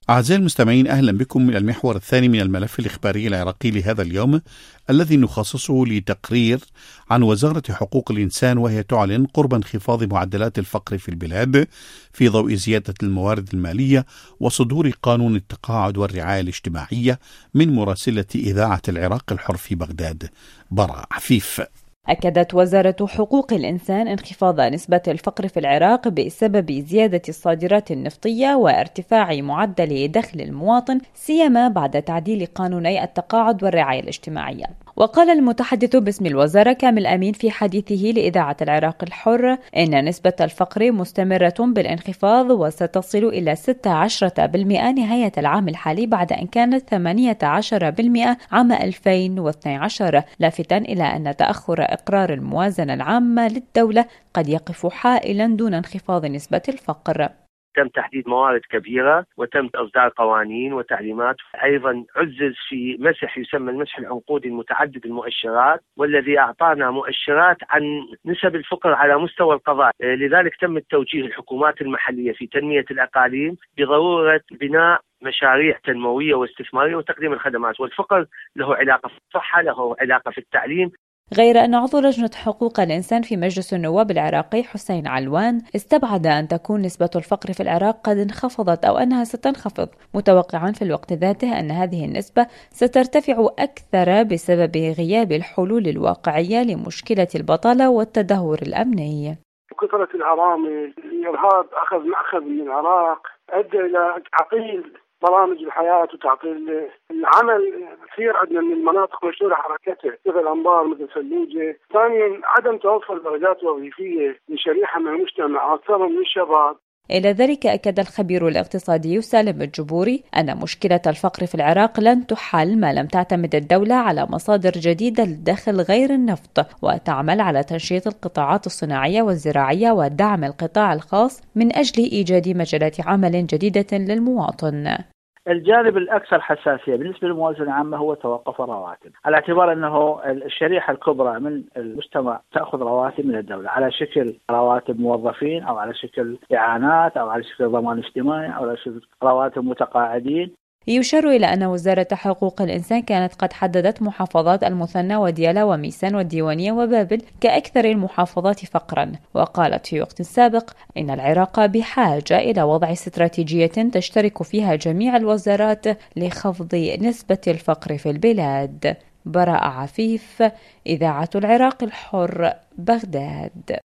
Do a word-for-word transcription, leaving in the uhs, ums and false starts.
أعزائي المستمعين، أهلا بكم من المحور الثاني من الملف الإخباري العراقي لهذا اليوم، الذي نخصصه لتقرير عن وزارة حقوق الإنسان، وهي تعلن قرب انخفاض معدلات الفقر في البلاد في ضوء زيادة الموارد المالية وصدور قانون التقاعد والرعاية الاجتماعية. من مراسلة إذاعة العراق الحر في بغداد براء عفيف. أكدت وزارة حقوق الإنسان انخفاض نسبة الفقر في العراق بسبب زيادة الصادرات النفطية وارتفاع معدل دخل المواطن، سيما بعد تعديل قانوني التقاعد والرعاية الاجتماعية. وقال المتحدث باسم الوزارة كامل أمين في حديثه لإذاعة العراق الحر إن نسبة الفقر مستمرة بالانخفاض وستصل إلى ستة عشر بالمئة نهاية العام الحالي، بعد أن كانت ثمانية عشر بالمئة عام ألفين واثني عشر، لافتاً إلى أن تأخر إقرار الموازنة العامة للدولة قد يقف حائلاً دون انخفاض نسبة الفقر. تم تحديد موارد كبيرة وتم إصدار قوانين وتعليمات. أيضا عزز في مسح يسمى المسح العنقودي المتعدد المؤشرات، والذي أعطانا مؤشرات عن نسب الفقر على مستوى القضاء. لذلك تم التوجيه الحكومات المحلية في تنمية الأقاليم بضرورة بناء مشاريع تنموية واستثمارية وتقديم الخدمات، والفقر له علاقة في الصحة، له علاقة في التعليم. غير أن عضو لجنة حقوق الإنسان في مجلس النواب العراقي حسين علوان استبعد أن تكون نسبة الفقر في العراق قد انخفضت أو أنها ستنخفض، متوقعا في الوقت ذاته أن هذه النسبة سترتفع أكثر بسبب غياب الحلول الواقعية لمشكلة البطالة والتدهور الأمني. كثرة العوامل، الإرهاب أخذ مأخذ من العراق، أدى إلى تعطيل برامج الحياة وتعطيل العمل. كثير عندنا من المناطق مشهورة حركته مثل الأنبار مثل فلوجة. ثانيا عدم توفر درجات وظيفية لشريحة من المجتمع أكثر من الشباب. إلى ذلك أكد الخبير الاقتصادي سالم الجبوري أن مشكلة الفقر في العراق لن تحل ما لم تعتمد الدولة على مصادر جديدة للدخل غير النفط، وتعمل على تنشيط القطاعات الصناعية والزراعية ودعم القطاع الخاص من أجل إيجاد مجالات عمل جديدة للمواطن. الجانب الأكثر حساسية بالنسبة للموازنة العامة هو توقف الرواتب، على اعتبار أنه الشريحة الكبرى من المجتمع تأخذ رواتب من الدولة على شكل رواتب موظفين أو على شكل إعانات أو على شكل ضمان اجتماعي أو على شكل رواتب متقاعدين. يشار إلى أن وزارة حقوق الإنسان كانت قد حددت محافظات المثنى وديالى وميسان والديوانية وبابل كأكثر المحافظات فقرا، وقالت في وقت سابق إن العراق بحاجة إلى وضع استراتيجية تشترك فيها جميع الوزارات لخفض نسبة الفقر في البلاد. براء عفيف، إذاعة العراق الحر، بغداد.